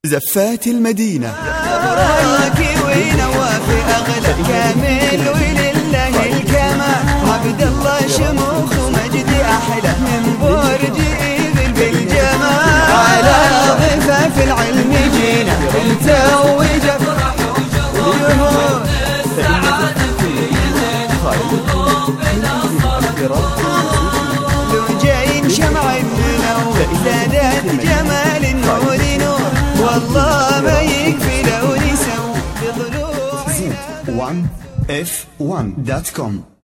زفات المدينة راكي ونواف أغلى كامل ولله الكمال عبد الله شموخ ومجدي أحلى من برج إذن بالجمال على ضفاف العلم جينا انت وجفرح وجود السعادة في لو جايين شمع منور زادت جمال النور نور والله ما يكفي لو نسوي بظلوع Z1F1.com